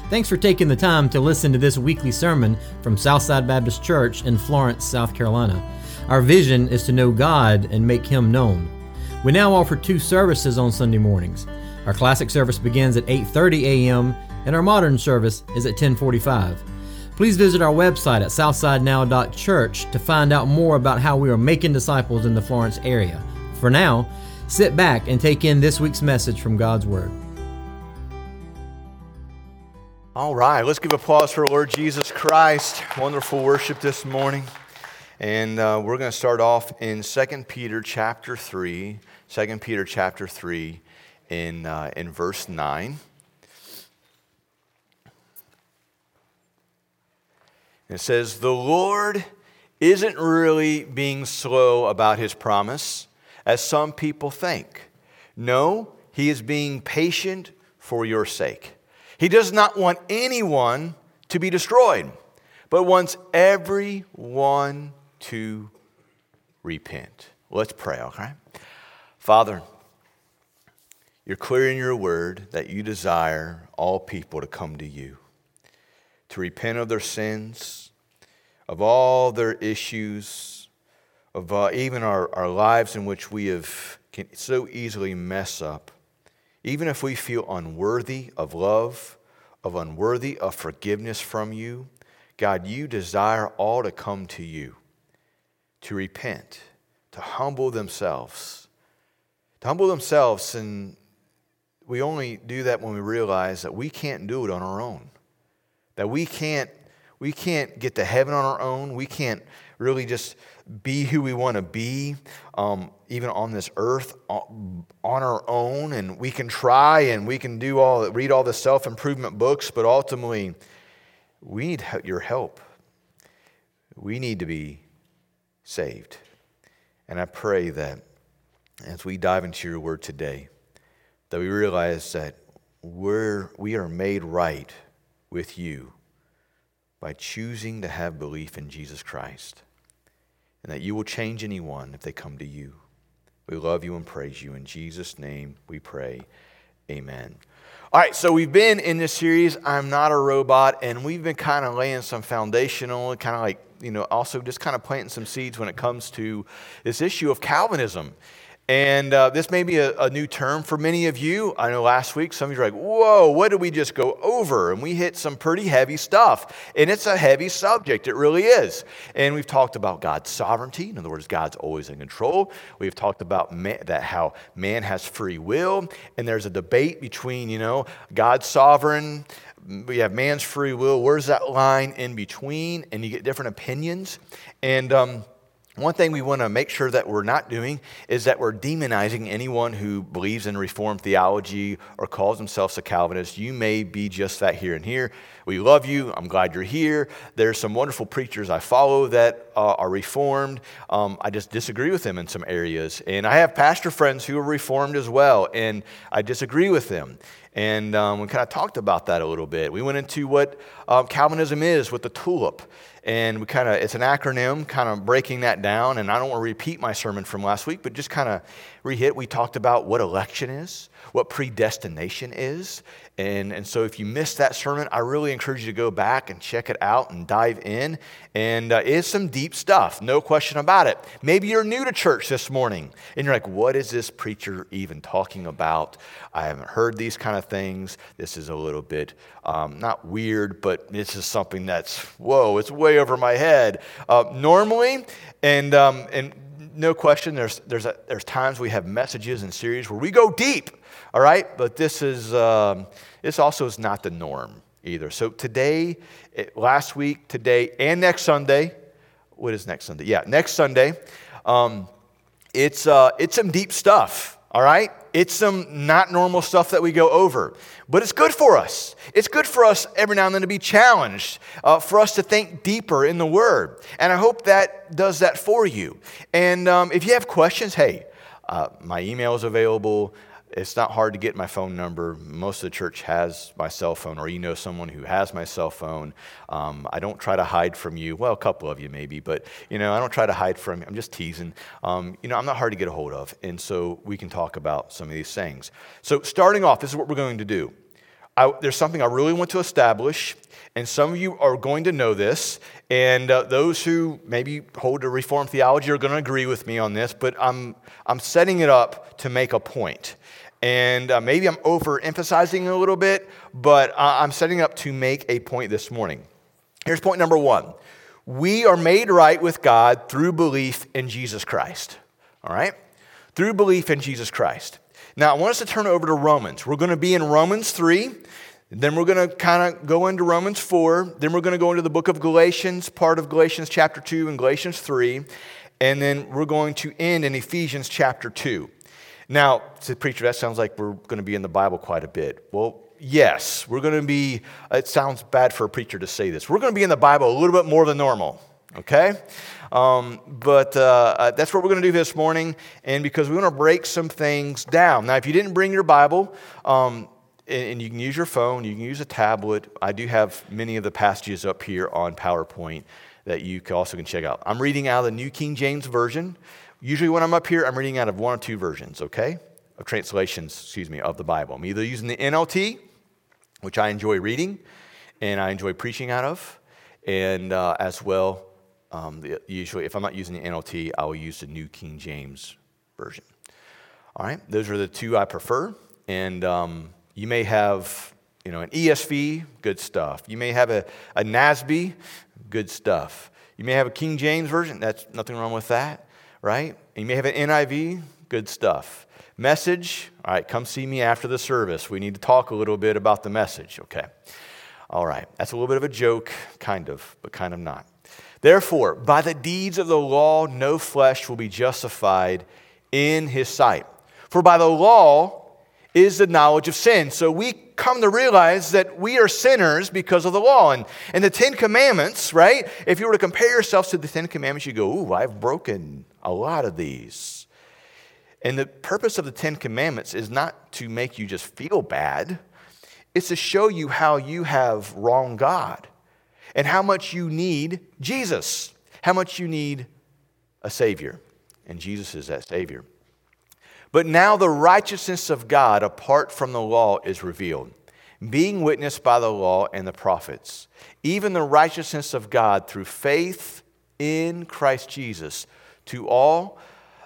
Thanks for taking the time to listen to this weekly sermon from Southside Baptist Church in Florence, South Carolina. Our vision is to know God and make Him known. We now offer 2 services on Sunday mornings. Our classic service begins at 8:30 a.m. and our modern service is at 10:45. Please visit our website at southsidenow.church to find out more about how we are making disciples in the Florence area. For now, sit back and take in this week's message from God's Word. All right, let's give applause for Lord Jesus Christ. Wonderful worship this morning. And we're going to start off in 2 Peter chapter 3. 2 Peter chapter 3 in verse 9. It says, "The Lord isn't really being slow about His promise, as some people think. No, He is being patient for your sake. He does not want anyone to be destroyed, but wants everyone to repent." Let's pray, okay? Father, You're clear in Your word that You desire all people to come to You, to repent of their sins, of all their issues, of even our lives in which we can so easily mess up. Even if we feel unworthy of love, unworthy of forgiveness from You, God, You desire all to come to You, to repent, to humble themselves. And we only do that when we realize that we can't do it on our own. That we can't get to heaven on our own. We can't really just be who we want to be, even on this earth, on our own. And we can try and we can read all the self-improvement books, but ultimately, we need Your help. We need to be saved. And I pray that as we dive into Your word today, that we realize that we are made right with You by choosing to have belief in Jesus Christ, and that You will change anyone if they come to You. We love You and praise You. In Jesus' name we pray. Amen. All right, so we've been in this series, I'm Not a Robot, and we've been kind of laying some foundational, kind of like, also just kind of planting some seeds when it comes to this issue of Calvinism. And this may be a new term for many of you. I know last week some of you are like, whoa, what did we just go over? And we hit some pretty heavy stuff. And it's a heavy subject. It really is. And we've talked about God's sovereignty. In other words, God's always in control. We've talked about how man has free will. And there's a debate between, God's sovereign. We have man's free will. Where's that line in between? And you get different opinions. And one thing we want to make sure that we're not doing is that we're demonizing anyone who believes in Reformed theology or calls themselves a Calvinist. You may be just that here and here. We love you. I'm glad you're here. There's some wonderful preachers I follow that are Reformed. I just disagree with them in some areas. And I have pastor friends who are Reformed as well, and I disagree with them. And we kind of talked about that a little bit. We went into what Calvinism is with the tulip. And it's an acronym, kind of breaking that down. And I don't want to repeat my sermon from last week, but just kind of re-hit. We talked about what election is, what predestination is. And so if you missed that sermon, I really encourage you to go back and check it out and dive in. And it's some deep stuff, no question about it. Maybe you're new to church this morning, and you're like, what is this preacher even talking about? I haven't heard these kind of things. This is a little bit, not weird, but this is something that's, whoa, it's way over my head. Normally, and no question, there's times we have messages and series where we go deep. All right, but this also is not the norm either. So today, last week, today, and next Sunday. What is next Sunday? Yeah, next Sunday. It's some deep stuff. All right, it's some not normal stuff that we go over, but it's good for us. It's good for us every now and then to be challenged, for us to think deeper in the Word, and I hope that does that for you. And if you have questions, hey, my email is available. It's not hard to get my phone number. Most of the church has my cell phone, or someone who has my cell phone. I don't try to hide from you. Well, a couple of you maybe, but I don't try to hide from you. I'm just teasing. I'm not hard to get a hold of, and so we can talk about some of these things. So starting off, this is what we're going to do. there's something I really want to establish, and some of you are going to know this, and those who maybe hold to Reformed theology are going to agree with me on this, but I'm setting it up to make a point. And maybe I'm overemphasizing a little bit, but I'm setting up to make a point this morning. Here's point number one. We are made right with God through belief in Jesus Christ. All right? Through belief in Jesus Christ. Now, I want us to turn over to Romans. We're going to be in Romans 3. Then we're going to kind of go into Romans 4. Then we're going to go into the book of Galatians, part of Galatians chapter 2 and Galatians 3. And then we're going to end in Ephesians chapter 2. Now, to the preacher, that sounds like we're going to be in the Bible quite a bit. Well, yes, we're going to be, it sounds bad for a preacher to say this. We're going to be in the Bible a little bit more than normal, okay? But that's what we're going to do this morning, and because we want to break some things down. Now, if you didn't bring your Bible, and you can use your phone, you can use a tablet. I do have many of the passages up here on PowerPoint that you also can check out. I'm reading out of the New King James Version. Usually when I'm up here, I'm reading out of one or two versions, okay? Of translations, of the Bible. I'm either using the NLT, which I enjoy reading, and I enjoy preaching out of, and as well, usually if I'm not using the NLT, I will use the New King James Version. All right, those are the two I prefer, and you may have, an ESV, good stuff. You may have a NASB, good stuff. You may have a King James Version, that's nothing wrong with that, right? And you may have an NIV, good stuff. Message, all right, come see me after the service. We need to talk a little bit about the message, okay? All right, that's a little bit of a joke, kind of, but kind of not. Therefore, by the deeds of the law, no flesh will be justified in his sight. For by the law is the knowledge of sin. So we come to realize that we are sinners because of the law. And the Ten Commandments, right? If you were to compare yourselves to the Ten Commandments, you go, ooh, I've broken a lot of these. And the purpose of the Ten Commandments is not to make you just feel bad. It's to show you how you have wronged God and how much you need Jesus, how much you need a Savior. And Jesus is that Savior. But now the righteousness of God apart from the law is revealed, being witnessed by the law and the prophets, even the righteousness of God through faith in Christ Jesus to all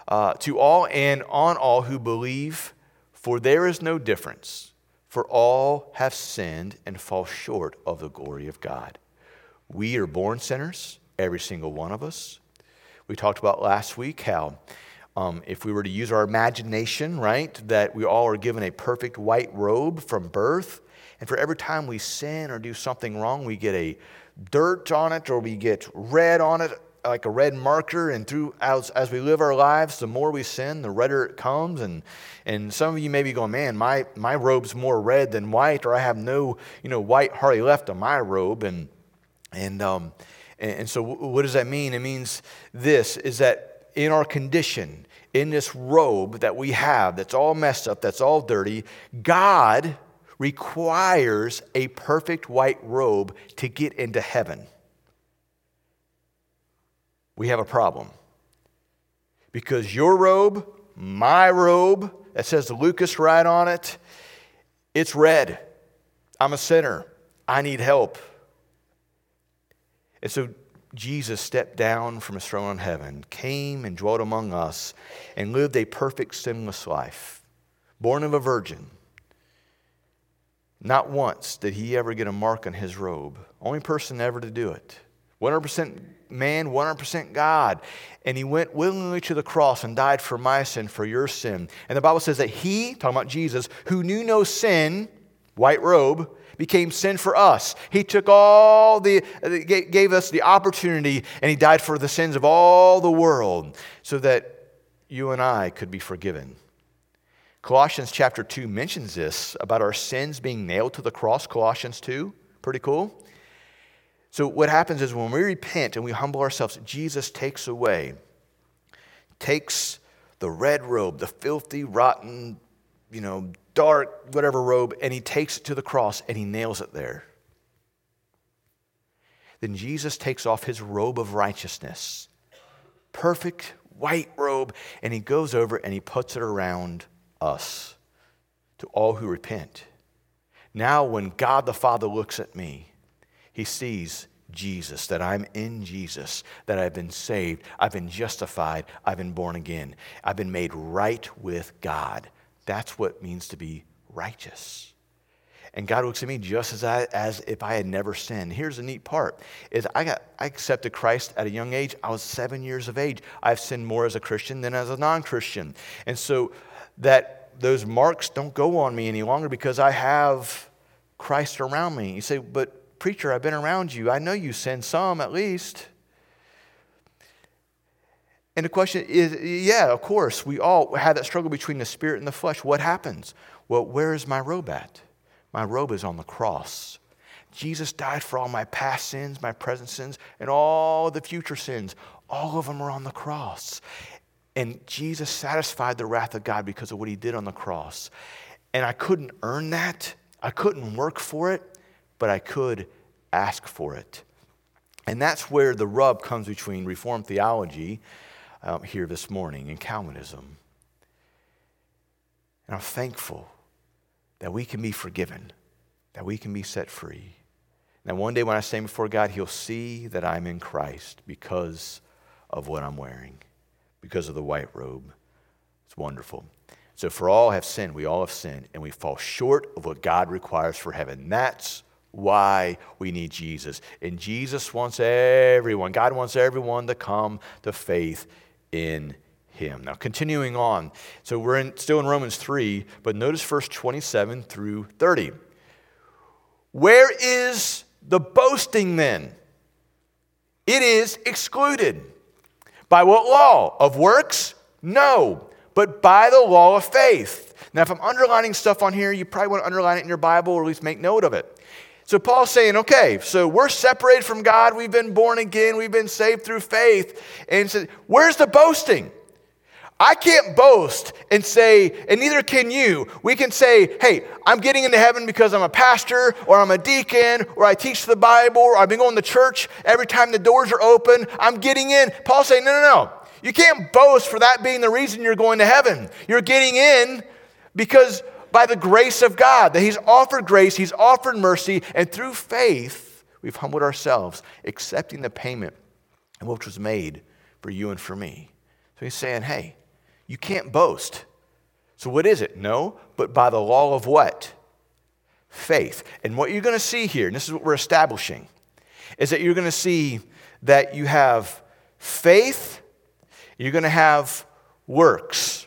and on all who believe, for there is no difference, for all have sinned and fall short of the glory of God. We are born sinners, every single one of us. We talked about last week how if we were to use our imagination, right, that we all are given a perfect white robe from birth, and for every time we sin or do something wrong, we get a dirt on it or we get red on it, like a red marker, and as we live our lives, the more we sin, the redder it comes. And some of you may be going, man, my robe's more red than white, or I have no white hardly left on my robe. And so what does that mean? It means this, is that in our condition, in this robe that we have, that's all messed up, that's all dirty, God requires a perfect white robe to get into heaven. We have a problem. Because your robe, my robe, that says Lucas right on it, it's red. I'm a sinner. I need help. And so Jesus stepped down from his throne in heaven, came and dwelt among us, and lived a perfect, sinless life, born of a virgin. Not once did he ever get a mark on his robe. Only person ever to do it. 100% man, 100% God. And he went willingly to the cross and died for my sin, for your sin. And the Bible says that he, talking about Jesus, who knew no sin, white robe, became sin for us. He took gave us the opportunity, and he died for the sins of all the world so that you and I could be forgiven. Colossians chapter 2 mentions this about our sins being nailed to the cross. Colossians 2, pretty cool. So what happens is when we repent and we humble ourselves, Jesus takes the red robe, the filthy, rotten, dark, whatever robe, and he takes it to the cross and he nails it there. Then Jesus takes off his robe of righteousness, perfect white robe, and he goes over and he puts it around us, to all who repent. Now when God the Father looks at me, he sees Jesus, that I'm in Jesus, that I've been saved, I've been justified, I've been born again. I've been made right with God. That's what it means to be righteous. And God looks at me just as if I had never sinned. Here's the neat part, is I accepted Christ at a young age. I was 7 years of age. I've sinned more as a Christian than as a non-Christian. And so that those marks don't go on me any longer because I have Christ around me. You say, but preacher, I've been around you. I know you sin some at least. And the question is, yeah, of course, we all have that struggle between the spirit and the flesh. What happens? Well, where is my robe at? My robe is on the cross. Jesus died for all my past sins, my present sins, and all the future sins. All of them are on the cross. And Jesus satisfied the wrath of God because of what he did on the cross. And I couldn't earn that. I couldn't work for it, but I could ask for it. And that's where the rub comes between Reformed theology here this morning and Calvinism. And I'm thankful that we can be forgiven, that we can be set free. Now, one day when I stand before God, he'll see that I'm in Christ because of what I'm wearing, because of the white robe. It's wonderful. So for all have sinned, we all have sinned, and we fall short of what God requires for heaven. That's why we need Jesus. And Jesus wants everyone, God wants everyone to come to faith in him. Now, continuing on. So we're still in Romans 3, but notice verse 27 through 30. Where is the boasting then? It is excluded. By what law? Of works? No, but by the law of faith. Now, if I'm underlining stuff on here, you probably want to underline it in your Bible or at least make note of it. So Paul's saying, okay, so we're separated from God. We've been born again. We've been saved through faith. And he said, where's the boasting? I can't boast and say, and neither can you. We can say, hey, I'm getting into heaven because I'm a pastor, or I'm a deacon, or I teach the Bible, or I've been going to church every time the doors are open. I'm getting in. Paul's saying, no. You can't boast for that being the reason you're going to heaven. You're getting in because by the grace of God, that he's offered grace, he's offered mercy, and through faith, we've humbled ourselves, accepting the payment which was made for you and for me. So he's saying, hey, you can't boast. So what is it? No, but by the law of what? Faith. And what you're going to see here, and this is what we're establishing, is that you're going to see that you have faith, you're going to have works.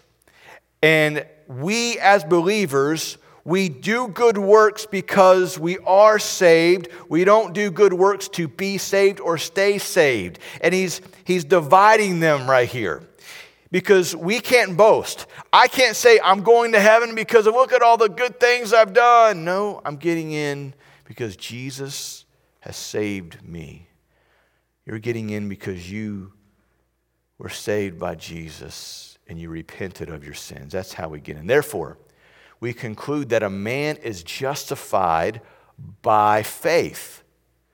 And we as believers, we do good works because we are saved. We don't do good works to be saved or stay saved. And he's dividing them right here. Because we can't boast. I can't say I'm going to heaven because of look at all the good things I've done. No, I'm getting in because Jesus has saved me. You're getting in because you were saved by Jesus and you repented of your sins. That's how we get in. Therefore, we conclude that a man is justified by faith.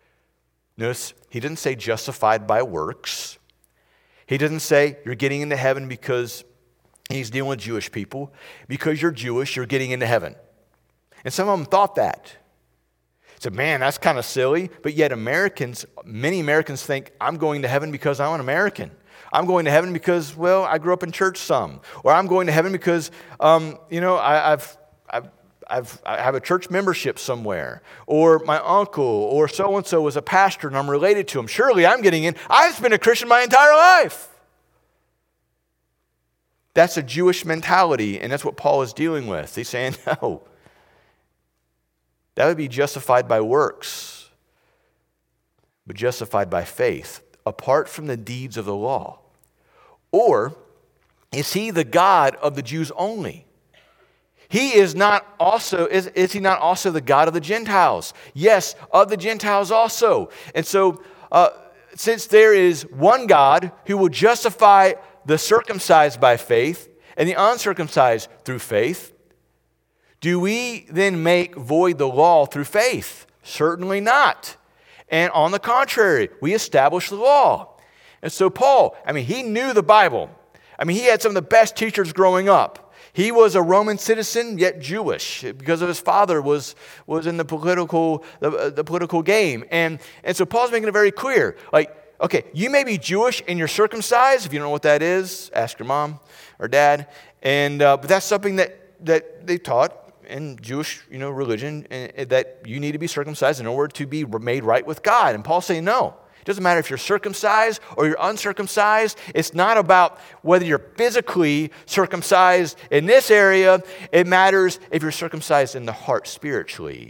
Notice, he didn't say justified by works. He doesn't say you're getting into heaven because he's dealing with Jewish people. Because you're Jewish, you're getting into heaven. And some of them thought that. So, man, that's kind of silly. But yet many Americans think I'm going to heaven because I'm an American. I'm going to heaven because, well, I grew up in church some. Or I'm going to heaven because, I have a church membership somewhere, or my uncle or so-and-so was a pastor and I'm related to him. Surely I'm getting in. I've been a Christian my entire life. That's a Jewish mentality, and that's what Paul is dealing with. He's saying, no, that would be justified by works, but justified by faith, apart from the deeds of the law. Or is he the God of the Jews only? He is not also, is he not also the God of the Gentiles? Yes, of the Gentiles also. And so, since there is one God who will justify the circumcised by faith and the uncircumcised through faith, do we then make void the law through faith? Certainly not. And on the contrary, we establish the law. And so Paul, he knew the Bible. He had some of the best teachers growing up. He was a Roman citizen, yet Jewish, because of his father was in the political game. And so Paul's making it very clear. Like, okay, you may be Jewish and you're circumcised. If you don't know what that is, ask your mom or dad. And but that's something that they taught in Jewish, religion, and that you need to be circumcised in order to be made right with God. And Paul's saying, no. It doesn't matter if you're circumcised or you're uncircumcised. It's not about whether you're physically circumcised in this area. It matters if you're circumcised in the heart spiritually.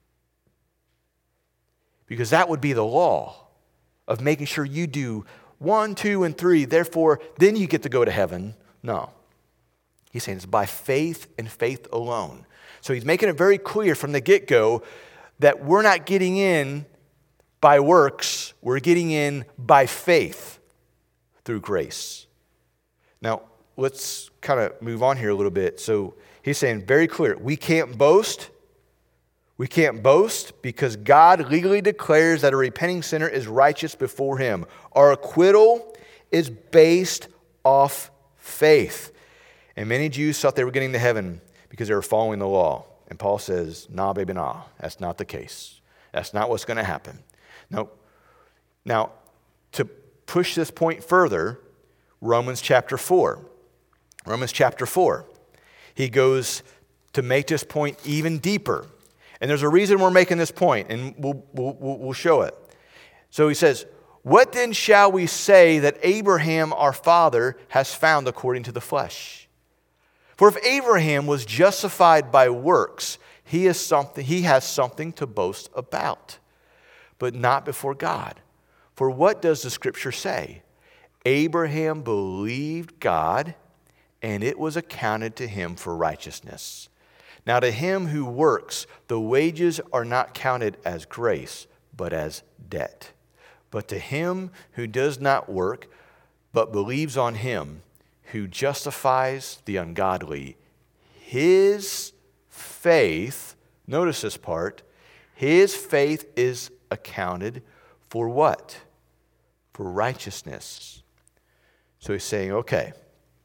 Because that would be the law of making sure you do 1, 2, and 3. Therefore, then you get to go to heaven. No. He's saying it's by faith and faith alone. So he's making it very clear from the get-go that we're not getting in by works, we're getting in by faith through grace. Now, let's kind of move on here a little bit. So he's saying very clear, we can't boast. We can't boast because God legally declares that a repenting sinner is righteous before him. Our acquittal is based off faith. And many Jews thought they were getting to heaven because they were following the law. And Paul says, nah, baby, nah. That's not the case. That's not what's going to happen. No. Now, to push this point further, Romans chapter 4. Romans chapter 4. He goes to make this point even deeper. And there's a reason we're making this point, and we'll show it. So he says, what then shall we say that Abraham our father has found according to the flesh? For if Abraham was justified by works, he has something to boast about, but not before God. For what does the scripture say? Abraham believed God, and it was accounted to him for righteousness. Now to him who works, the wages are not counted as grace, but as debt. But to him who does not work, but believes on him who justifies the ungodly, his faith, notice this part, his faith is accounted for what? For righteousness. So he's saying, okay,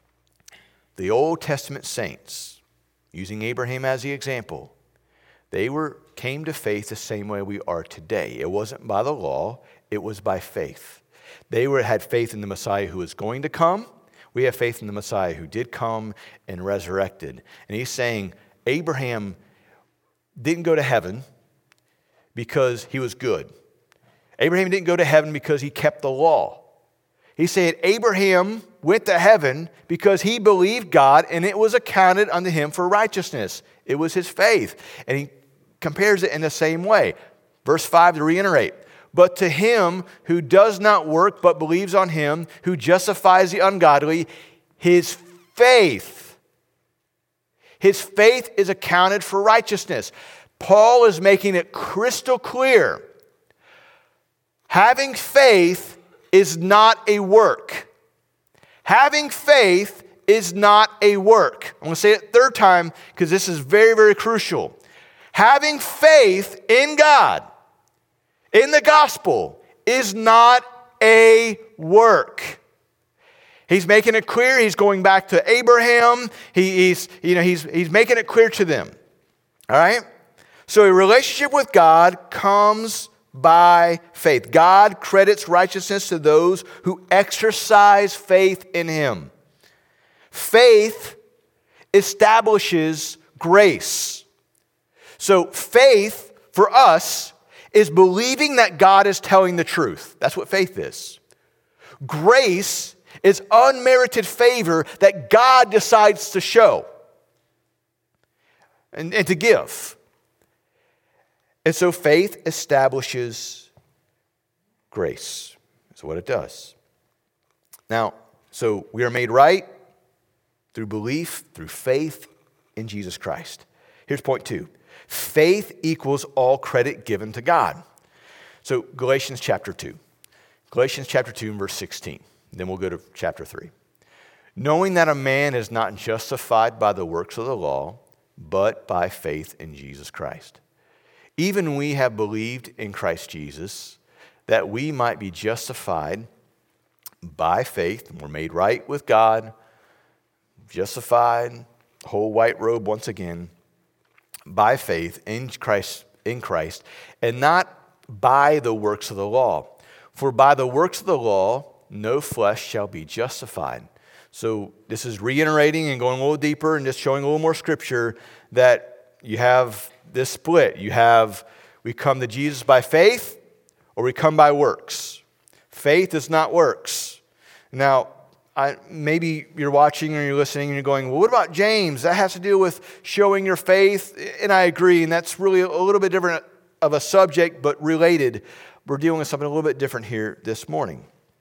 the Old Testament saints, using Abraham as the example, they came to faith the same way we are today. It wasn't by the law, it was by faith. They had faith in the Messiah who was going to come. We have faith in the Messiah who did come and resurrected. And he's saying Abraham didn't go to heaven because he was good. Abraham didn't go to heaven because he kept the law. He said Abraham went to heaven because he believed God and it was accounted unto him for righteousness. It was his faith. And he compares it in the same way. Verse 5 to reiterate. But to him who does not work but believes on him who justifies the ungodly, his faith is accounted for righteousness. Paul is making it crystal clear. Having faith is not a work. Having faith is not a work. I'm going to say it a third time because this is very, very crucial. Having faith in God, in the gospel, is not a work. He's making it clear. He's going back to Abraham. He's making it clear to them. All right? So a relationship with God comes by faith. God credits righteousness to those who exercise faith in him. Faith establishes grace. So faith for us is believing that God is telling the truth. That's what faith is. Grace is unmerited favor that God decides to show and to give. And so faith establishes grace. That's what it does. Now, so we are made right through belief, through faith in Jesus Christ. Here's point 2. Faith equals all credit given to God. So Galatians chapter 2. Galatians chapter 2 and verse 16. Then we'll go to chapter 3. Knowing that a man is not justified by the works of the law, but by faith in Jesus Christ. Even we have believed in Christ Jesus, that we might be justified by faith, and we're made right with God, justified whole white robe once again, by faith in Christ, and not by the works of the law. For by the works of the law, no flesh shall be justified. So this is reiterating and going a little deeper and just showing a little more scripture that you have this split. We come to Jesus by faith or we come by works. Faith is not works. Now, maybe you're watching or you're listening and you're going, well, what about James? That has to do with showing your faith. And I agree, and that's really a little bit different of a subject, but related. We're dealing with something a little bit different here this morning.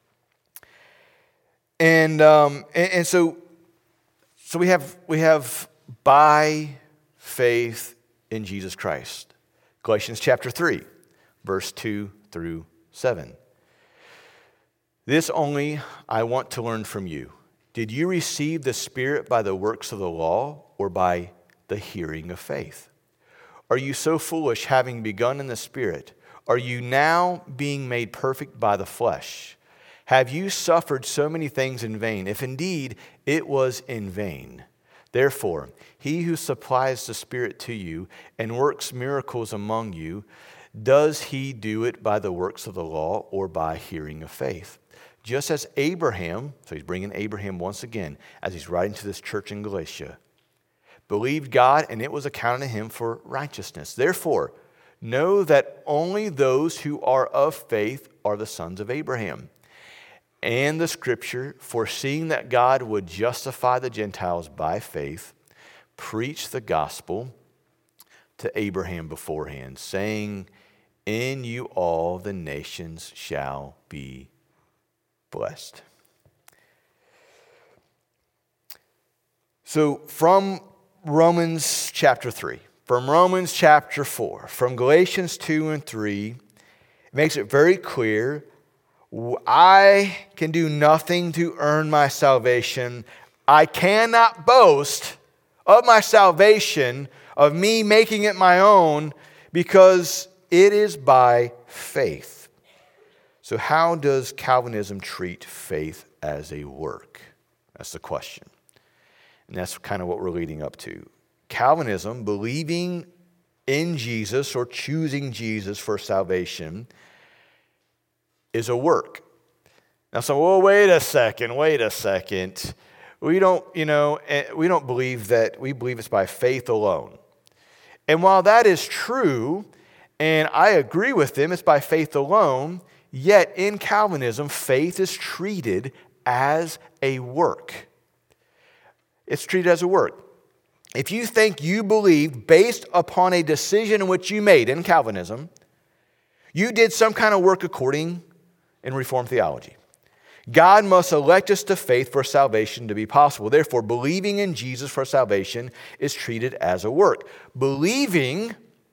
And so we have by faith in Jesus Christ. Galatians chapter 3, verse 2 through 7. This only I want to learn from you. Did you receive the Spirit by the works of the law or by the hearing of faith? Are you so foolish, having begun in the Spirit? Are you now being made perfect by the flesh? Have you suffered so many things in vain, if indeed it was in vain? Therefore, he who supplies the Spirit to you and works miracles among you, does he do it by the works of the law or by hearing of faith? Just as Abraham, so he's bringing Abraham once again, as he's writing to this church in Galatia, believed God and it was accounted to him for righteousness. Therefore, know that only those who are of faith are the sons of Abraham. And the scripture, foreseeing that God would justify the Gentiles by faith, preached the gospel to Abraham beforehand, saying, in you all the nations shall be blessed. So from Romans chapter 3, from Romans chapter 4, from Galatians 2 and 3, it makes it very clear I can do nothing to earn my salvation. I cannot boast of my salvation, of me making it my own, because it is by faith. So how does Calvinism treat faith as a work? That's the question. And that's kind of what we're leading up to. Calvinism, believing in Jesus or choosing Jesus for salvation, is a work. Now, so, well, wait a second. We don't believe that. We believe it's by faith alone. And while that is true, and I agree with them, it's by faith alone, yet in Calvinism, faith is treated as a work. It's treated as a work. If you think you believe based upon a decision in which you made in Calvinism, you did some kind of work according in Reformed theology. God must elect us to faith for salvation to be possible. Therefore, believing in Jesus for salvation is treated as a work. Believing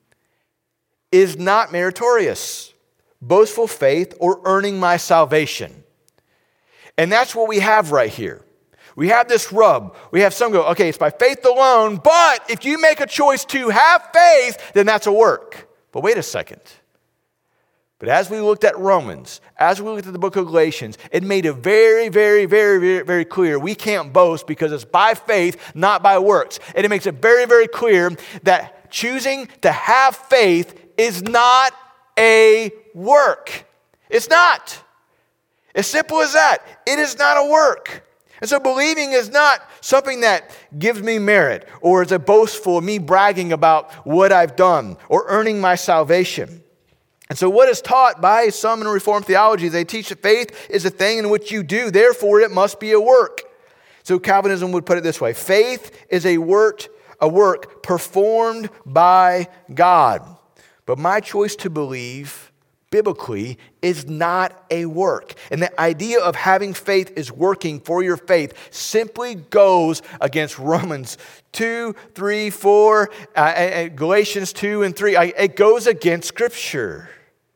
is not meritorious, boastful faith, or earning my salvation. And that's what we have right here. We have this rub. We have some go, okay, it's by faith alone, but if you make a choice to have faith, then that's a work. But wait a second. But as we looked at Romans, as we looked at the book of Galatians, it made it very, very, very, very, very clear we can't boast because it's by faith, not by works. And it makes it very, very clear that choosing to have faith is not a work. It's not. As simple as that. It is not a work. And so believing is not something that gives me merit or is a boastful of me bragging about what I've done or earning my salvation. And so what is taught by some in Reformed theology, they teach that faith is a thing in which you do, therefore it must be a work. So Calvinism would put it this way: faith is a work performed by God. But my choice to believe biblically is not a work. And the idea of having faith is working for your faith simply goes against Romans 2, 3, 4, Galatians 2 and 3. It goes against Scripture.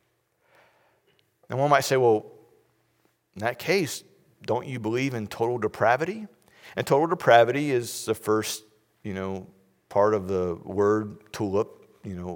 And one might say, well, in that case, don't you believe in total depravity? And total depravity is the first, part of the word tulip,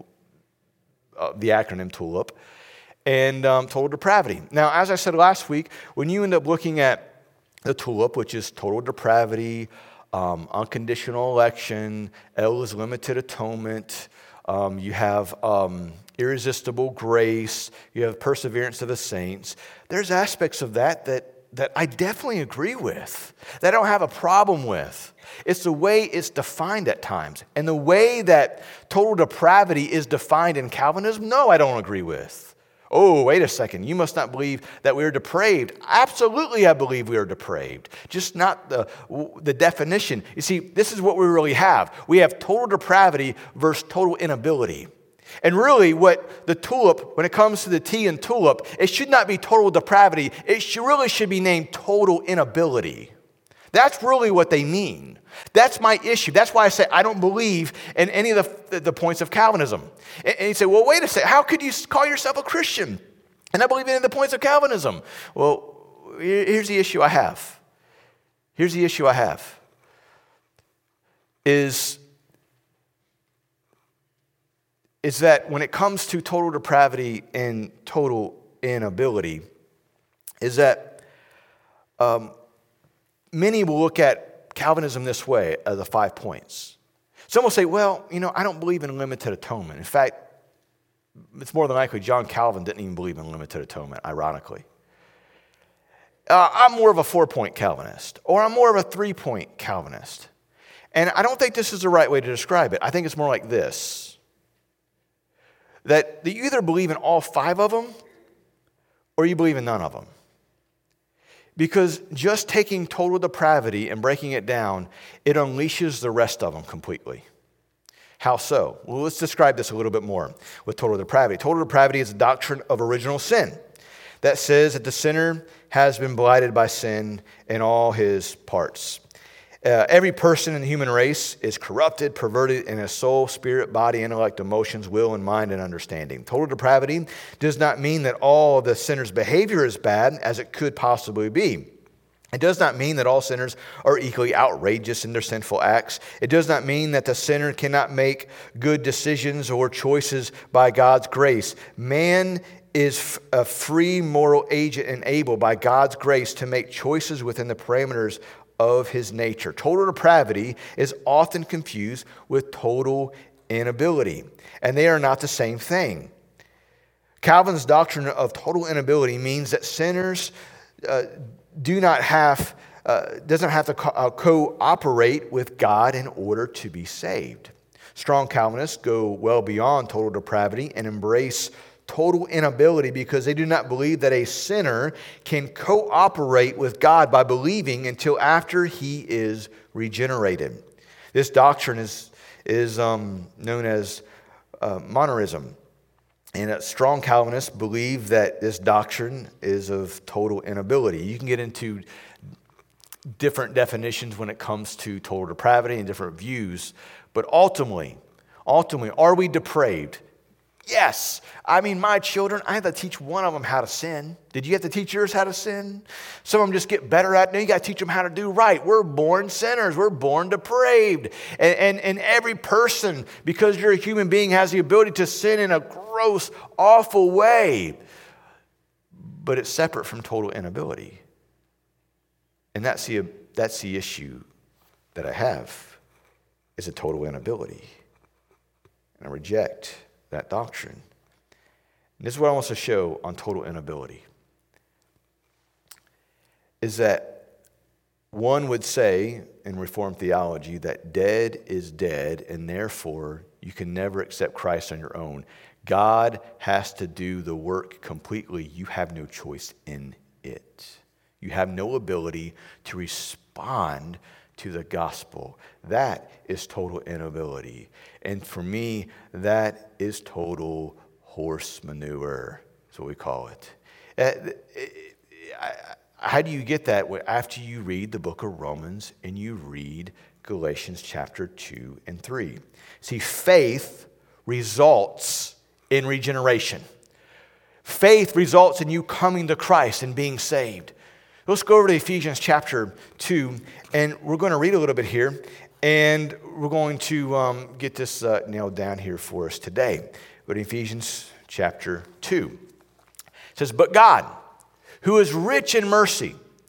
the acronym TULIP, and total depravity. Now, as I said last week, when you end up looking at the TULIP, which is total depravity, unconditional election, El is limited atonement, you have irresistible grace, you have perseverance of the saints. There's aspects of that I definitely agree with, that I don't have a problem with. It's the way it's defined at times. And the way that total depravity is defined in Calvinism, no, I don't agree with. Oh, wait a second, you must not believe that we are depraved. Absolutely, I believe we are depraved, just not the definition. You see, this is what we really have. We have total depravity versus total inability. And really, what the tulip, when it comes to the T in tulip, it should not be total depravity. It really should be named total inability. That's really what they mean. That's my issue. That's why I say I don't believe in any of the points of Calvinism. And you say, well, wait a second. How could you call yourself a Christian and not believe in any of the points of Calvinism? Well, here's the issue I have. Here's the issue I have. Is that when it comes to total depravity and total inability, is that many will look at Calvinism this way, as the 5 points. Some will say, well, I don't believe in limited atonement. In fact, it's more than likely John Calvin didn't even believe in limited atonement, ironically. I'm more of a 4-point Calvinist, or I'm more of a 3-point Calvinist. And I don't think this is the right way to describe it. I think it's more like this. That you either believe in all 5 of them, or you believe in none of them. Because just taking total depravity and breaking it down, it unleashes the rest of them completely. How so? Well, let's describe this a little bit more with total depravity. Total depravity is the doctrine of original sin that says that the sinner has been blighted by sin in all his parts. Every person in the human race is corrupted, perverted in his soul, spirit, body, intellect, emotions, will, and mind, and understanding. Total depravity does not mean that all the sinner's behavior is bad, as it could possibly be. It does not mean that all sinners are equally outrageous in their sinful acts. It does not mean that the sinner cannot make good decisions or choices by God's grace. Man is a free moral agent and able by God's grace to make choices within the parameters of his nature. Total depravity is often confused with total inability, and they are not the same thing. Calvin's doctrine of total inability means that sinners doesn't have to cooperate with God in order to be saved. Strong Calvinists go well beyond total depravity and embrace total inability because they do not believe that a sinner can cooperate with God by believing until after he is regenerated. This doctrine is known as monerism. And strong Calvinists believe that this doctrine is of total inability. You can get into different definitions when it comes to total depravity and different views, but ultimately, are we depraved? Yes. I mean, my children, I had to teach one of them how to sin. Did you have to teach yours how to sin? Some of them just get better at it. Now you got to teach them how to do right. We're born sinners. We're born depraved. And every person, because you're a human being, has the ability to sin in a gross, awful way. But it's separate from total inability. And that's the issue that I have, is a total inability. And I reject that doctrine. And this is what I want to show on total inability. Is that one would say in Reformed theology that dead is dead, and therefore you can never accept Christ on your own. God has to do the work completely. You have no choice in it. You have no ability to respond to the gospel. That is total inability. And for me, that is total horse manure. That's what we call it. How do you get that? After you read the book of Romans and you read Galatians chapter 2 and 3. See, faith results in regeneration. Faith results in you coming to Christ and being saved. Let's go over to Ephesians chapter 2, and we're going to read a little bit here, and we're going to get this nailed down here for us today. Go to Ephesians chapter 2. It says, "But God, who is rich in mercy,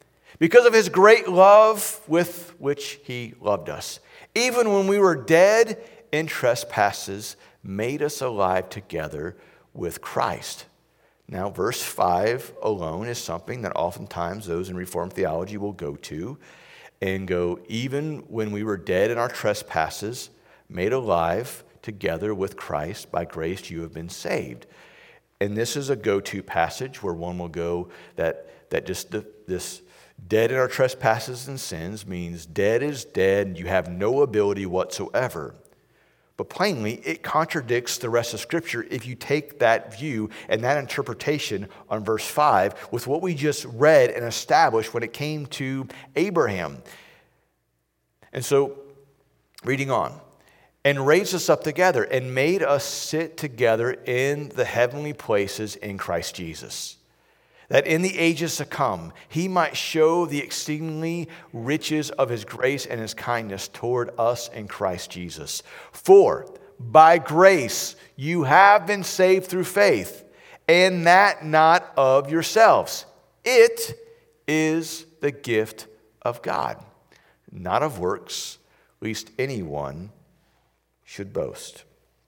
because of his great love with which he loved us, even when we were dead in trespasses, made us alive together with Christ. Now, verse 5 alone is something that oftentimes those in Reformed theology will go to and go, even when we were dead in our trespasses, made alive together with Christ, by grace you have been saved. And this is a go-to passage where one will go that this dead in our trespasses and sins means dead is dead, and you have no ability whatsoever. But plainly, it contradicts the rest of Scripture if you take that view and that interpretation on verse 5 with what we just read and established when it came to Abraham. And so, reading on, and raised us up together and made us sit together in the heavenly places in Christ Jesus, that in the ages to come he might show the exceedingly riches of his grace and his kindness toward us in Christ Jesus. For by grace you have been saved through faith, and that not of yourselves. It is the gift of God, not of works, lest anyone should boast.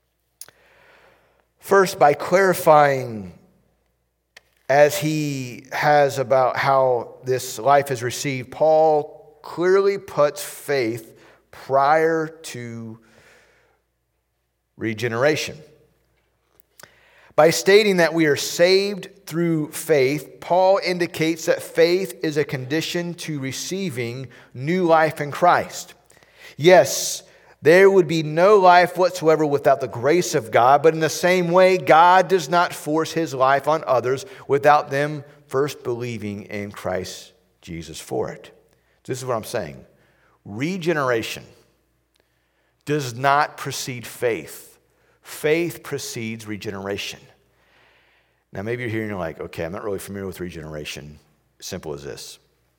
First, by clarifying, as he has about how this life is received, Paul clearly puts faith prior to regeneration. By stating that we are saved through faith, Paul indicates that faith is a condition to receiving new life in Christ. Yes, there would be no life whatsoever without the grace of God, but in the same way, God does not force his life on others without them first believing in Christ Jesus for it. This is what I'm saying. Regeneration does not precede faith. Faith precedes regeneration. Now, maybe you're here and you're like, okay, I'm not really familiar with regeneration. Simple as this.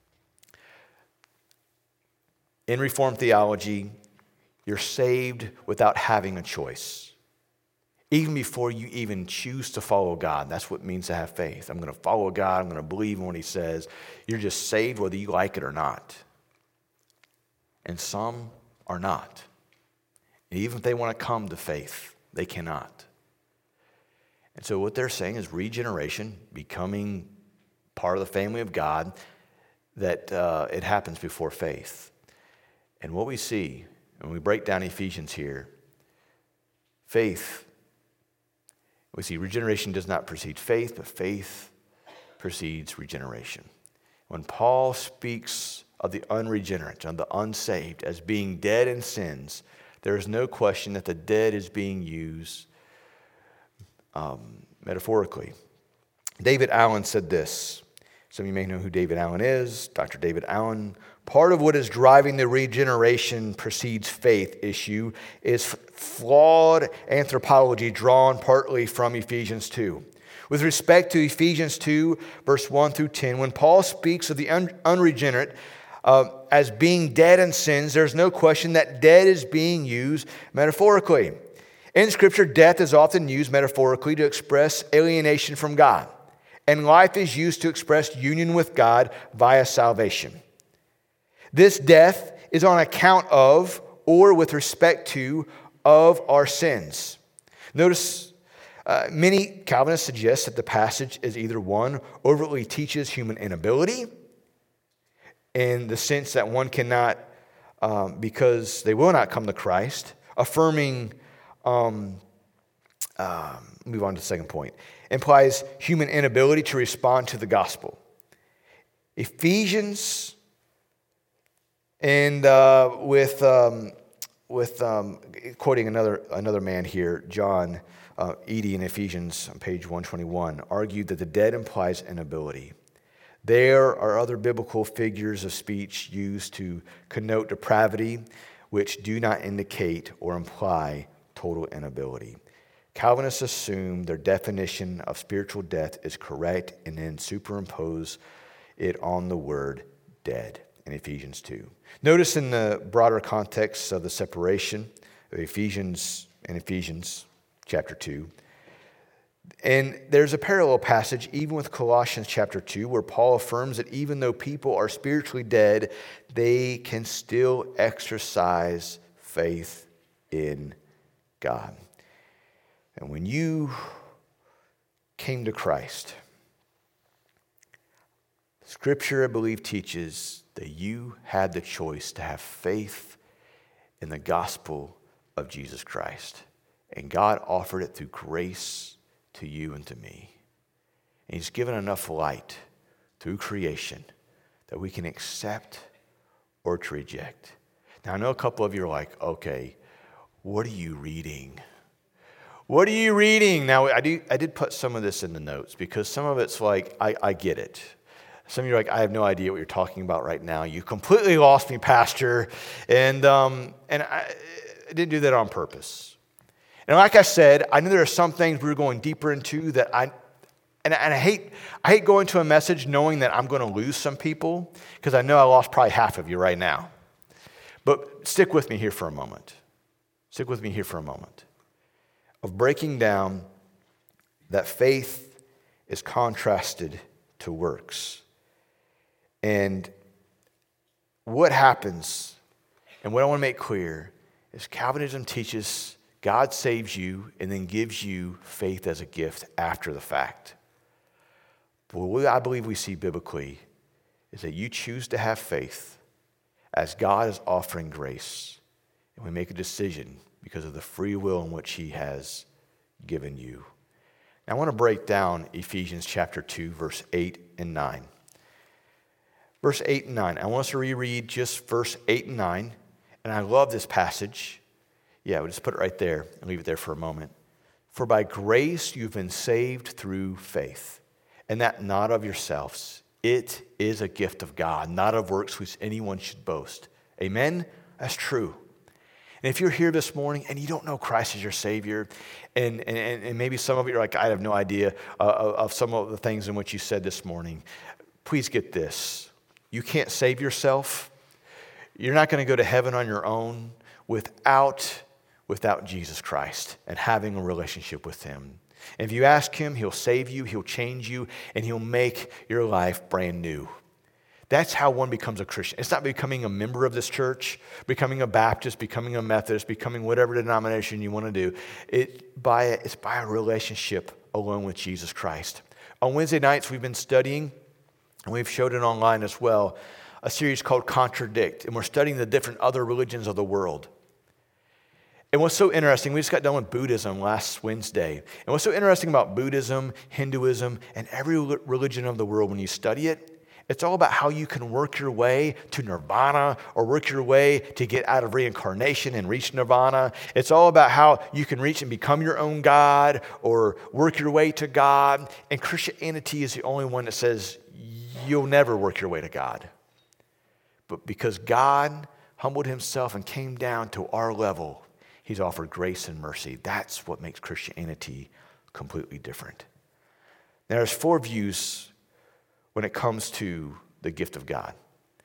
In Reformed theology, you're saved without having a choice. Even before you even choose to follow God, that's what it means to have faith. I'm going to follow God. I'm going to believe in what he says. You're just saved whether you like it or not. And some are not. And even if they want to come to faith, they cannot. And so what they're saying is regeneration, becoming part of the family of God, that it happens before faith. And what we see, when we break down Ephesians here, faith, we see regeneration does not precede faith, but faith precedes regeneration. When Paul speaks of the unregenerate, of the unsaved, as being dead in sins, there is no question that the dead is being used metaphorically. David Allen said this. Some of you may know who David Allen is. Dr. David Allen. Part of what is driving the regeneration precedes faith issue is flawed anthropology drawn partly from Ephesians 2. With respect to Ephesians 2, verse 1 through 10, when Paul speaks of the unregenerate as being dead in sins, there's no question that dead is being used metaphorically. In Scripture, death is often used metaphorically to express alienation from God, and life is used to express union with God via salvation. This death is on account of, or with respect to, of our sins. Notice, many Calvinists suggest that the passage is either one, overtly teaches human inability, in the sense that one cannot, because they will not come to Christ, affirming, move on to the second point, implies human inability to respond to the gospel. Ephesians, and with quoting another man here, John Eadie in Ephesians on page 121, argued that the dead implies inability. There are other biblical figures of speech used to connote depravity, which do not indicate or imply total inability. Calvinists assume their definition of spiritual death is correct and then superimpose it on the word dead in Ephesians 2. Notice in the broader context of the separation of Ephesians and Ephesians chapter 2, And there's a parallel passage, even with Colossians chapter 2, where Paul affirms that even though people are spiritually dead, they can still exercise faith in God. And when you came to Christ, Scripture, I believe, teaches that you had the choice to have faith in the gospel of Jesus Christ. And God offered it through grace to you and to me. And He's given enough light through creation that we can accept or to reject. Now, I know a couple of you are like, okay, what are you reading? What are you reading? Now, I did put some of this in the notes because some of it's like, I get it. Some of you are like, I have no idea what you're talking about right now. You completely lost me, Pastor. And I didn't do that on purpose. And like I said, I knew there are some things we were going deeper into that I hate going to a message knowing that I'm going to lose some people because I know I lost probably half of you right now. But stick with me here for a moment. Stick with me here for a moment. Of breaking down that faith is contrasted to works. And what happens, and what I want to make clear, is Calvinism teaches God saves you and then gives you faith as a gift after the fact. But what I believe we see biblically is that you choose to have faith as God is offering grace. And we make a decision because of the free will in which He has given you. Now I want to break down Ephesians chapter 2, verse 8 and 9. Verse 8 and 9. I want us to reread just verse 8 and 9. And I love this passage. Yeah, we'll just put it right there and leave it there for a moment. For by grace you've been saved through faith, and that not of yourselves. It is a gift of God, not of works which anyone should boast. Amen? That's true. And if you're here this morning and you don't know Christ as your Savior, and maybe some of you are like, I have no idea of some of the things in which you said this morning, please get this. You can't save yourself. You're not going to go to heaven on your own without Jesus Christ and having a relationship with Him. And if you ask Him, He'll save you, He'll change you, and He'll make your life brand new. That's how one becomes a Christian. It's not becoming a member of this church, becoming a Baptist, becoming a Methodist, becoming whatever denomination you want to do. It's by a relationship alone with Jesus Christ. On Wednesday nights, we've been studying, and we've showed it online as well, a series called Contradict, and we're studying the different other religions of the world. And what's so interesting, we just got done with Buddhism last Wednesday. And what's so interesting about Buddhism, Hinduism, and every religion of the world, when you study it, it's all about how you can work your way to nirvana or work your way to get out of reincarnation and reach nirvana. It's all about how you can reach and become your own God or work your way to God. And Christianity is the only one that says you'll never work your way to God. But because God humbled Himself and came down to our level, He's offered grace and mercy. That's what makes Christianity completely different. Now, there's 4 views when it comes to the gift of God.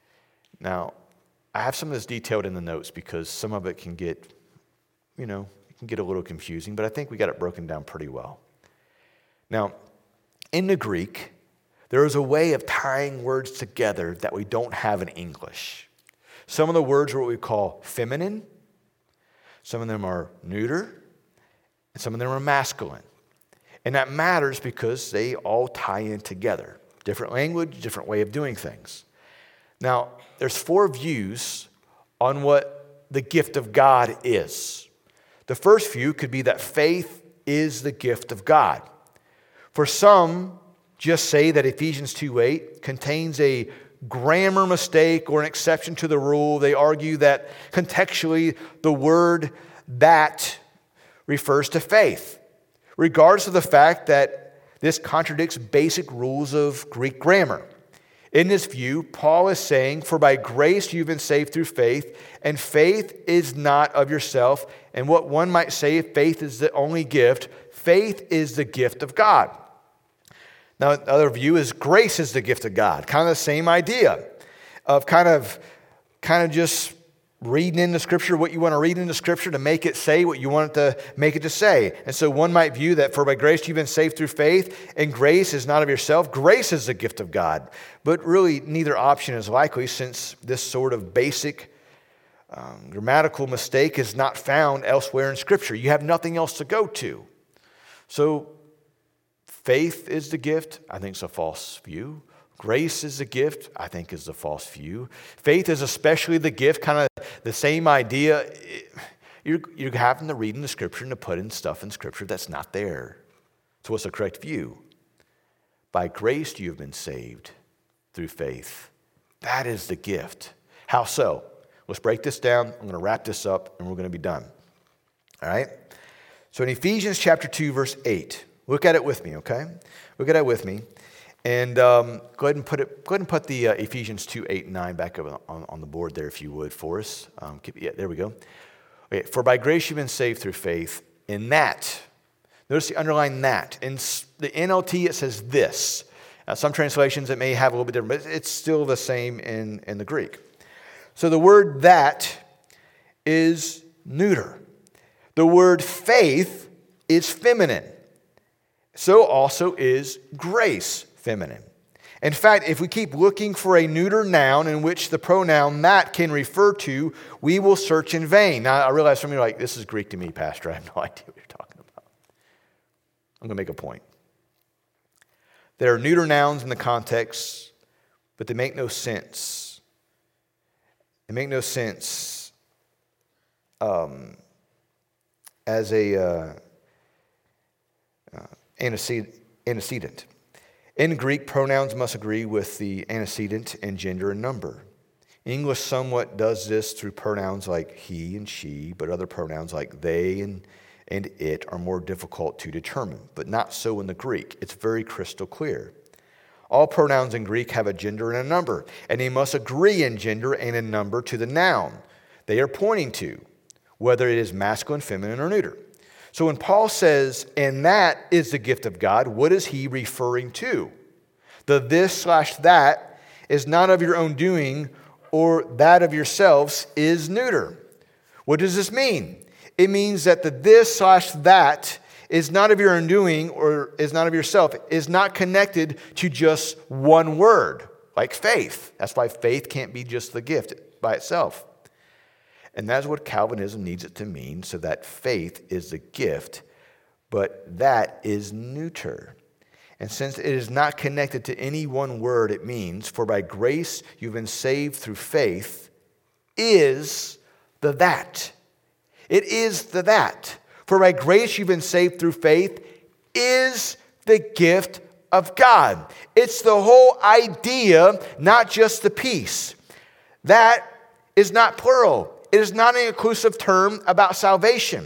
Now, I have some of this detailed in the notes because some of it can get, it can get a little confusing, but I think we got it broken down pretty well. Now, in the Greek, there is a way of tying words together that we don't have in English. Some of the words are what we call feminine. Some of them are neuter, and some of them are masculine. And that matters because they all tie in together. Different language, different way of doing things. Now, there's 4 views on what the gift of God is. The first view could be that faith is the gift of God. For some, just say that Ephesians 2:8 contains a grammar mistake or an exception to the rule. They argue that contextually the word that refers to faith, regardless of the fact that this contradicts basic rules of Greek grammar. In this view, Paul is saying, for by grace you've been saved through faith, and faith is not of yourself. And what one might say, faith is the only gift. Faith is the gift of God. Now, the other view is grace is the gift of God. Kind of the same idea of kind of just reading into Scripture what you want to read into Scripture to make it say what you want it to make it to say. And so one might view that for by grace you've been saved through faith, and grace is not of yourself. Grace is a gift of God. But really, neither option is likely, since this sort of basic grammatical mistake is not found elsewhere in Scripture. You have nothing else to go to. So faith is the gift. I think it's a false view. Grace is a gift, I think is a false view. Faith is especially the gift, kind of the same idea. You're having to read in the Scripture and to put in stuff in Scripture that's not there. So what's the correct view? By grace you have been saved through faith. That is the gift. How so? Let's break this down. I'm going to wrap this up and we're going to be done. All right? So in Ephesians chapter 2, verse 8, look at it with me, okay? Look at it with me. And go ahead and put the Ephesians 2, 8, and 9 back up on the board there, if you would, for us. Yeah, there we go. Okay, for by grace you've been saved through faith. In that, notice the underline that. In the NLT, it says this. Now, some translations, it may have a little bit different, but it's still the same in the Greek. So the word that is neuter. The word faith is feminine. So also is grace feminine. In fact, if we keep looking for a neuter noun in which the pronoun that can refer to, we will search in vain. Now, I realize some of you are like, this is Greek to me, Pastor. I have no idea what you're talking about. I'm going to make a point. There are neuter nouns in the context, but they make no sense. They make no sense as a antecedent. In Greek, pronouns must agree with the antecedent in gender and number. English somewhat does this through pronouns like he and she, but other pronouns like they and it are more difficult to determine, but not so in the Greek. It's very crystal clear. All pronouns in Greek have a gender and a number, and they must agree in gender and in number to the noun they are pointing to, whether it is masculine, feminine, or neuter. So when Paul says, and that is the gift of God, what is he referring to? The this/that is not of your own doing, or that of yourselves is neuter. What does this mean? It means that the this/that is not of your own doing, or is not of yourself, is not connected to just one word, like faith. That's why faith can't be just the gift by itself. And that's what Calvinism needs it to mean, so that faith is the gift, but that is neuter. And since it is not connected to any one word, it means, for by grace you've been saved through faith, is the that. It is the that. For by grace you've been saved through faith is the gift of God. It's the whole idea, not just the piece. That is not plural. It is not an inclusive term about salvation.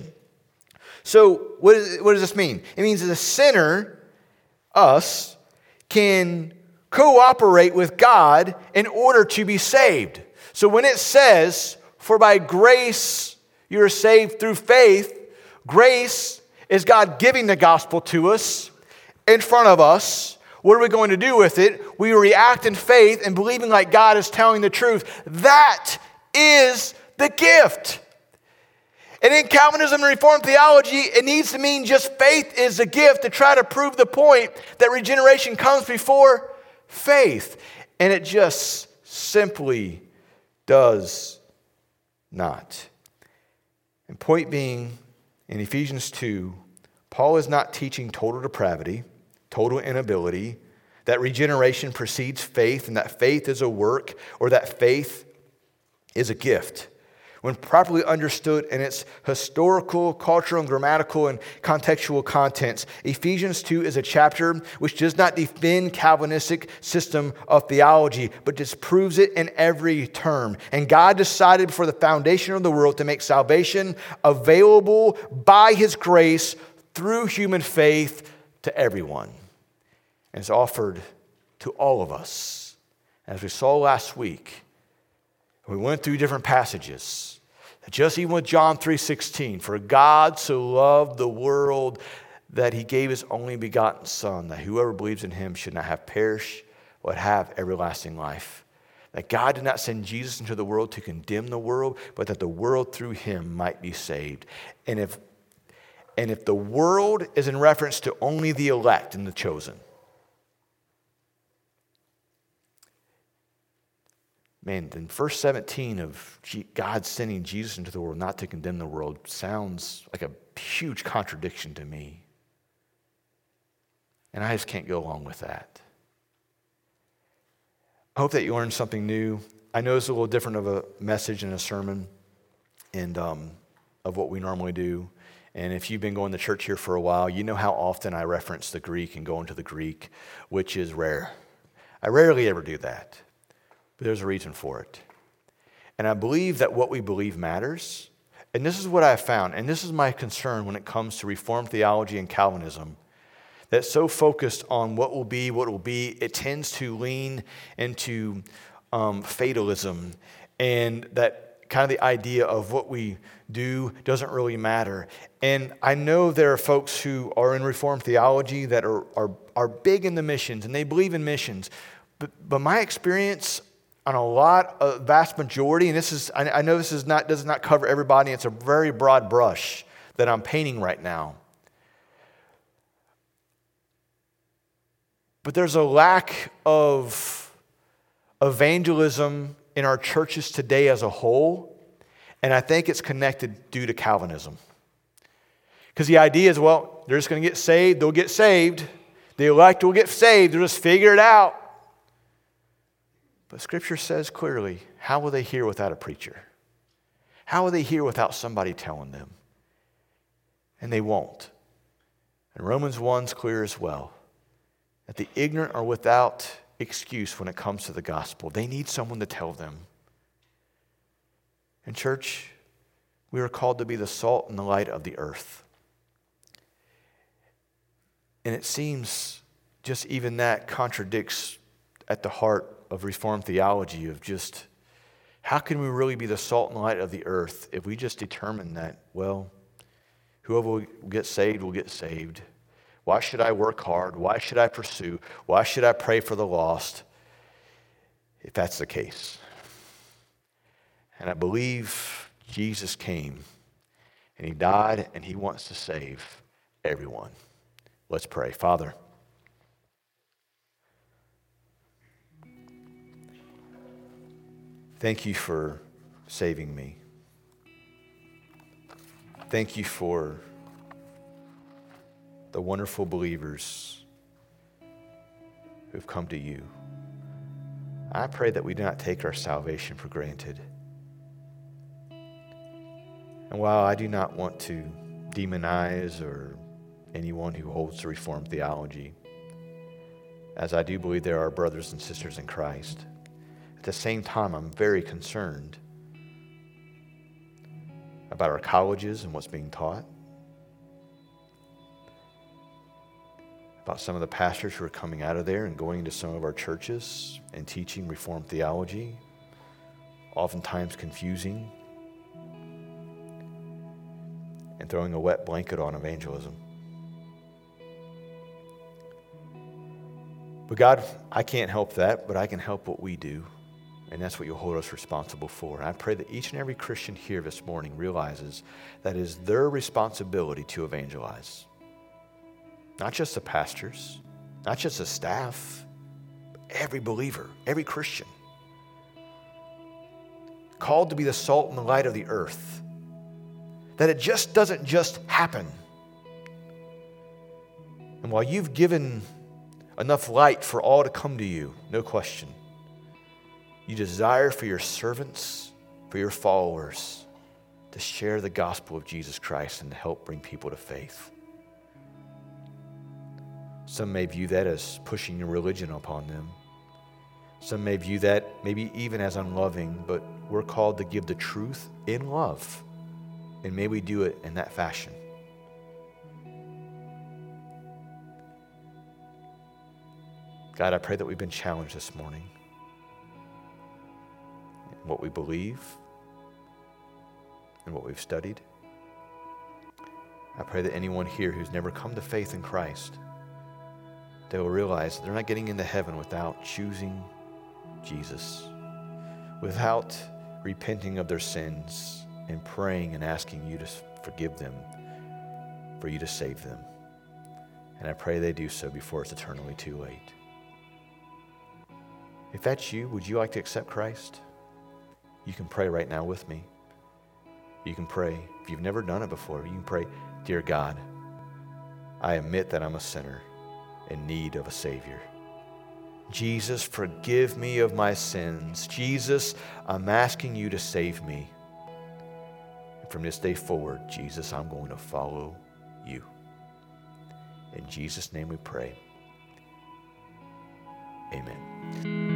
So what does this mean? It means that the sinner, us, can cooperate with God in order to be saved. So when it says, for by grace you are saved through faith, grace is God giving the gospel to us in front of us. What are we going to do with it? We react in faith and believing like God is telling the truth. That is the gift. And in Calvinism and Reformed theology, it needs to mean just faith is a gift to try to prove the point that regeneration comes before faith. And it just simply does not. And point being, in Ephesians 2, Paul is not teaching total depravity, total inability, that regeneration precedes faith and that faith is a work or that faith is a gift. When properly understood in its historical, cultural, and grammatical and contextual contents, Ephesians 2 is a chapter which does not defend Calvinistic system of theology, but disproves it in every term. And God decided before the foundation of the world to make salvation available by His grace through human faith to everyone. And it's offered to all of us. As we saw last week, we went through different passages. Just even with John 3:16, for God so loved the world that He gave His only begotten Son, that whoever believes in Him should not have perished, but have everlasting life. That God did not send Jesus into the world to condemn the world, but that the world through him might be saved. And if the world is in reference to only the elect and the chosen, man, then verse 17 of God sending Jesus into the world not to condemn the world sounds like a huge contradiction to me. And I just can't go along with that. I hope that you learned something new. I know it's a little different of a message and a sermon and of what we normally do. And if you've been going to church here for a while, you know how often I reference the Greek and go into the Greek, which is rare. I rarely ever do that, but there's a reason for it. And I believe that what we believe matters. And this is what I found, and this is my concern when it comes to Reformed theology and Calvinism, that's so focused on what will be, it tends to lean into fatalism, and that kind of the idea of what we do doesn't really matter. And I know there are folks who are in Reformed theology that are big in the missions, and they believe in missions. But my experience on a vast majority, and I know this does not cover everybody, it's a very broad brush that I'm painting right now. But there's a lack of evangelism in our churches today as a whole, and I think it's connected due to Calvinism. Because the idea is, well, they're just going to get saved, they'll get saved, the elect will get saved, they'll just figure it out. But Scripture says clearly, how will they hear without a preacher? How will they hear without somebody telling them? And they won't. And Romans 1's clear as well. That the ignorant are without excuse when it comes to the gospel. They need someone to tell them. And church, we are called to be the salt and the light of the earth. And it seems just even that contradicts at the heart of Reformed theology of just how can we really be the salt and light of the earth if we just determine that, well, whoever will get saved will get saved. Why should I work hard? Why should I pursue? Why should I pray for the lost? If that's the case. And I believe Jesus came and he died and he wants to save everyone. Let's pray. Father, thank you for saving me. Thank you for the wonderful believers who've come to you. I pray that we do not take our salvation for granted. And while I do not want to demonize or anyone who holds to Reformed theology, as I do believe there are brothers and sisters in Christ, at the same time I'm very concerned about our colleges and what's being taught, about some of the pastors who are coming out of there and going into some of our churches and teaching Reformed theology, oftentimes confusing and throwing a wet blanket on evangelism. But God, I can't help that, but I can help what we do, and that's what you hold us responsible for. And I pray that each and every Christian here this morning realizes that it is their responsibility to evangelize. Not just the pastors, not just the staff, but every believer, every Christian. Called to be the salt and the light of the earth. That it just doesn't just happen. And while you've given enough light for all to come to you, no question, you desire for your servants, for your followers, to share the gospel of Jesus Christ and to help bring people to faith. Some may view that as pushing your religion upon them. Some may view that maybe even as unloving, but we're called to give the truth in love. And may we do it in that fashion. God, I pray that we've been challenged this morning in what we believe and what we've studied. I pray that anyone here who's never come to faith in Christ, they will realize that they're not getting into heaven without choosing Jesus. without repenting of their sins and praying and asking you to forgive them, for you to save them. And I pray they do so before it's eternally too late. If that's you, would you like to accept Christ? You can pray right now with me. You can pray. If you've never done it before, you can pray, Dear God, I admit that I'm a sinner in need of a Savior. Jesus, forgive me of my sins. Jesus, I'm asking you to save me. And from this day forward, Jesus, I'm going to follow you. In Jesus' name we pray. Amen.